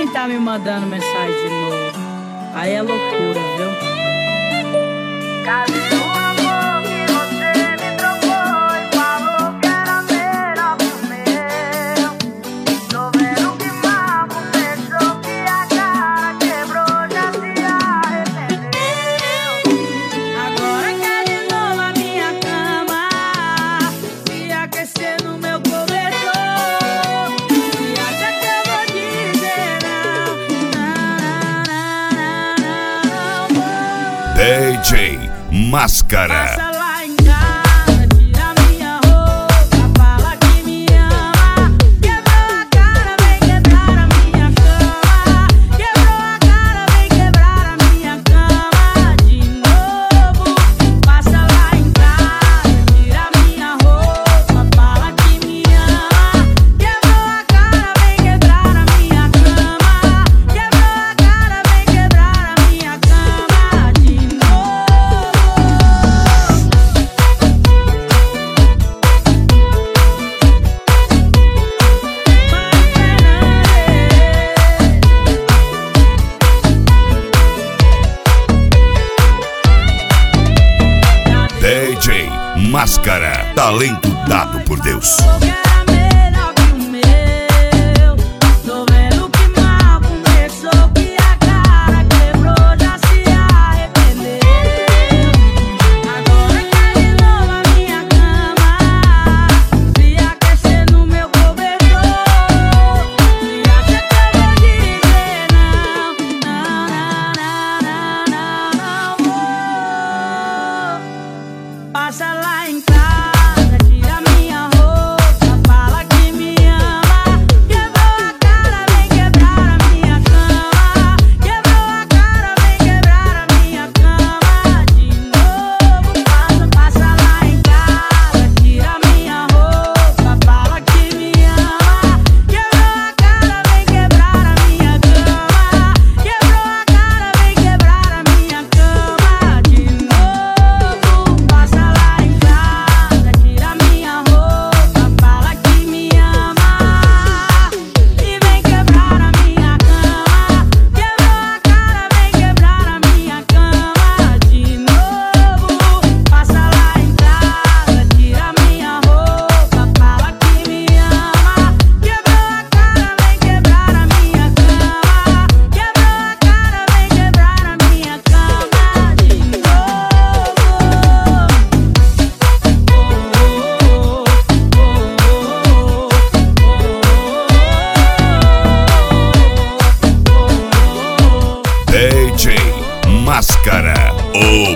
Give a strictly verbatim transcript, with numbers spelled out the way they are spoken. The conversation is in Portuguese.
quem tá me mandando mensagem de novo. Aí é loucura, viu? Cadê o amor que você me trocou e falou que era melhor pro meu? Tô vendo que mal começou, que a cara quebrou, já se arrependeu. Agora quer de novo a minha cama, se aquecer no meu cobertor. Se acha que eu vou dizer não, não, não, não, não. D J Máscara. Passa lá em casa, tira minha roupa, fala que me ama. Quebrou a cara, vem quebrar a minha cama. Quebrou a cara, vem quebrar a minha cama de novo. Passa lá em casa, tira minha roupa, fala que me ama. Quebrou a cara, vem quebrar a minha cama. Quebrou a cara, vem quebrar a minha cama de novo. D J Máscara, talento dado por Deus. Era melhor que o meu. Tô vendo que mal começou, que a cara quebrou, já se arrependeu. Agora quer de novo a minha cama, se aquecer no meu cobertor. Se acha que eu vou dizer não, não, não, não, não, não, vou. Passa lá em casa, tira minha roupa, fala que me ama. Quebrou a cara, vem quebrar a minha cama. Quebrou a cara, vem quebrar a minha cama de novo. Passa, passa lá em casa, tira minha roupa, fala que me ama. Quebrou a cara, vem quebrar a minha cama. Quebrou a cara, vem quebrar a minha cama de novo. Passa lá em casa, tira minha roupa, fala que me ama. E vem quebrar a minha cama. Quebrou a cara, vem quebrar a minha cama de novo. Passa lá em casa, tira minha roupa, fala que me ama. Quebrou a cara, vem quebrar a minha cama. Quebrou a cara, vem quebrar a minha cama de novo. D J Máscara, o